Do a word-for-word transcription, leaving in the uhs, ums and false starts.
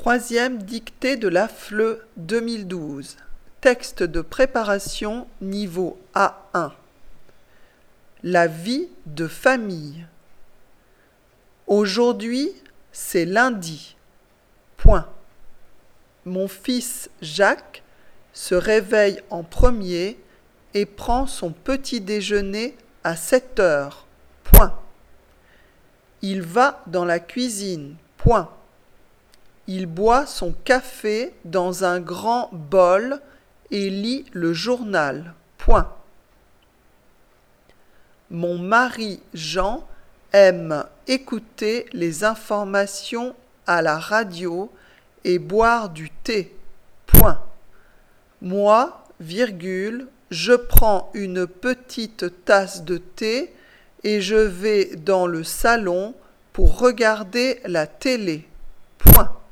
Troisième dictée de la F L E deux mille douze. Texte de préparation niveau A un. La vie de famille. Aujourd'hui, c'est lundi. Point. Mon fils Jacques se réveille en premier et prend son petit déjeuner à sept heures. Point. Il va dans la cuisine. Point. Il boit son café dans un grand bol et lit le journal. Point. Mon mari Jean aime écouter les informations à la radio et boire du thé. Point. Moi, virgule, je prends une petite tasse de thé et je vais dans le salon pour regarder la télé. Point.